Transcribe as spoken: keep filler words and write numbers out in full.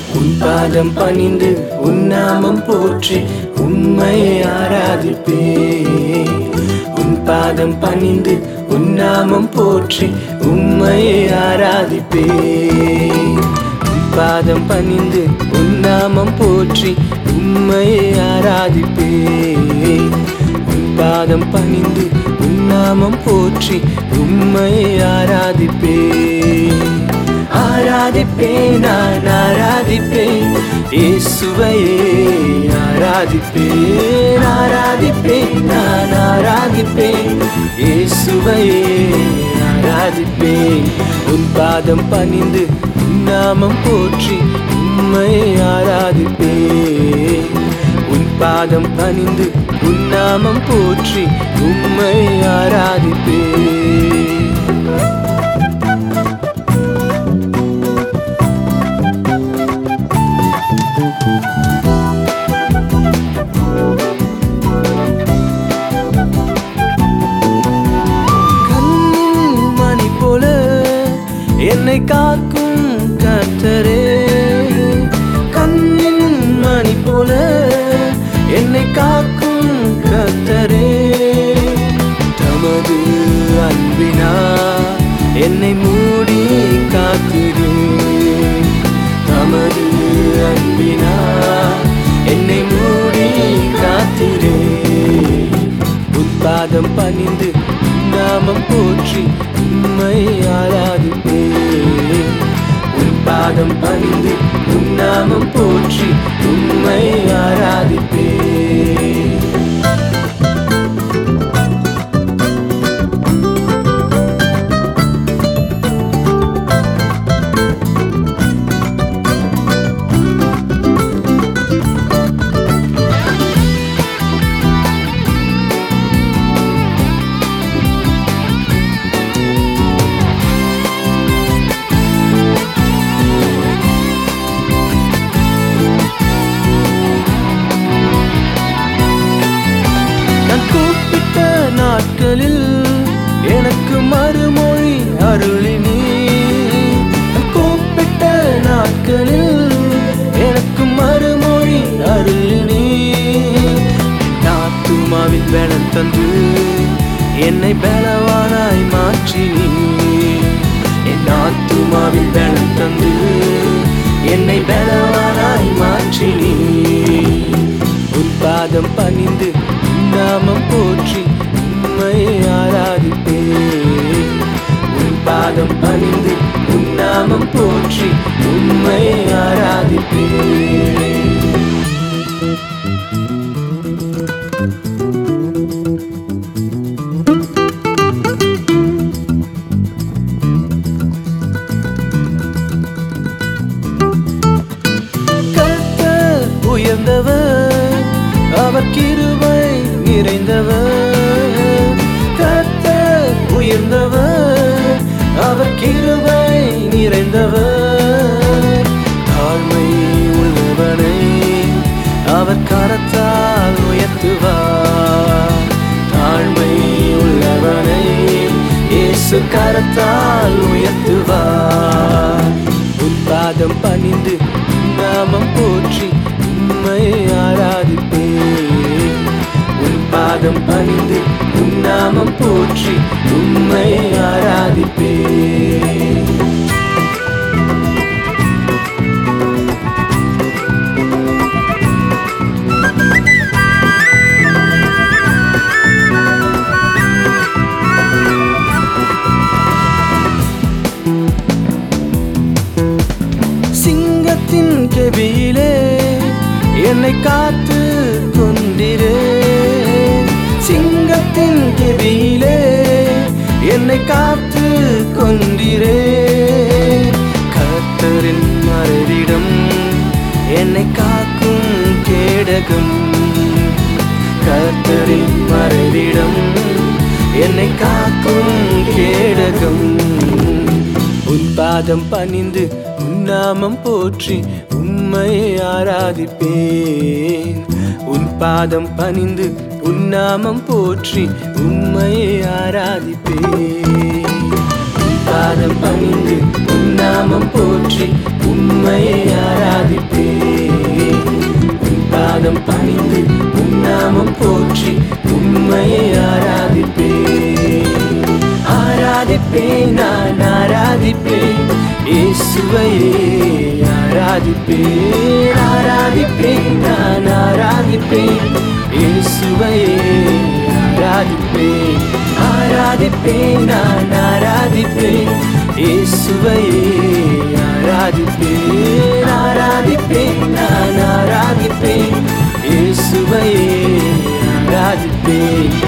உன் பாதம் பணிந்து உன் நாமம் போற்றி உம்மையை ஆராதிப்பேன். உன் பாதம் பணிந்து உன் நாமம் போற்றி உம்மையை ஆராதிப்பேன். உன் பாதம் பணிந்து உன் நாமம் போற்றி உம்மையை ஆராதிப்பேன். உன் பாதம் பணிந்து உன் நாமம் போற்றி உம்மையை ஆராதிப்பேன். ஆராதிப்பேன் நான் ஆராதிப்பேன் இயேசுவையே ஆராதிப்பேன். ஆராதிப்பேன் நான் ஆராதிப்பேன் இயேசுவையே ஆராதிப்பேன். உன் பாதம் பணிந்து உன் நாமம் போற்றி உம்மையை ஆராதிப்பேன். உன் பாதம் பணிந்து உன் நாமம் போற்றி உம்மையை ஆராதிப்பேன். என்னை காக்கும் கர்த்தரே, கண்ணின் மணி போல என்னை காக்கும் கர்த்தரே, தமது அன்பினார் என்னை மூடி காத்திரு. தமது அன்பினார் என்னை மூடி காத்திரு. உன் பாதம் பணிந்து நாமம் போற்றி உம்மை ஆராதிப்பேன். உன் பாதம் பணிந்து உன் நாமம் போற்றி உம்மை ஆராதிப்பேன். கூப்பிட்ட நாட்களில் எனக்கு மறுமொழி அருளினீ. கூப்பிட்ட நாட்களில் எனக்கு மறுமொழி அருளினீ. ஆத்துமாவில் பலம் தந்து என்னை பலவானாய் மாற்றினீ. என் ஆத்துமாவில் பலம் தந்து என்னை பலவானாய் மாற்றினீ. உன் பாதம் பணிந்து நாமம் போற்றி உம்மையை ஆராதிப்பேன். உன் பாதம் பணிந்து உன் நாமம் போற்றி உம்மையை ஆராதிப்பேன். கர்த்தர் உயர்ந்தவர், அவர் கிருபை நிறைந்தவர். கர்த்தர் உயர்ந்தவர், அவர் கிருபை நிறைந்தவர். தாழ்மை உள்ளவனை அவர் கரத்தால் உயர்த்துவார். தாழ்மை உள்ளவனை இயேசு கரத்தால் உயர்த்துவார். உன் பாதம் பணிந்து நாமம் போற்றி உம்மையை ஆராதிப்பேன். உன் பாதம் பணிந்து உன் நாமம் போற்றி உம்மையை ஆராதிப்பேன். சிங்கத்தின் கெபியிலே என்னை காத்து கொண்டிரே. சிங்கத்தின் கெபியிலே என்னை காத்து கொண்டிரே. கர்த்தரின் மறைவிடம் என்னை காக்கும் கேடகம். கர்த்தரின் மறைவிடம் என்னை காக்கும் கேடகம். உன் பாதம் பணிந்து உன் நாமம் போற்றி உம்மையை ஆராதிப்பேன். உன் பாதம் பணிந்து உன் நாமம் போற்றி உம்மையை ஆராதிப்பேன். உன் பாதம் பணிந்து உன் நாமம் போற்றி உம்மையை ஆராதிப்பேன். ஆராதிப்பேன் ஆராதிப்பேன் நான் ஆராதிப்பேன் இயேசுவையே ஆராதிப்பேன் ஆராதிப்பேன் நான் ஆராதிப்பேன் இயேசுவையே ஆராதிப்பேன் ஆராதிப்பேன் நான் ஆராதிப்பேன் இயேசுவையே ஆராதிப்பேன்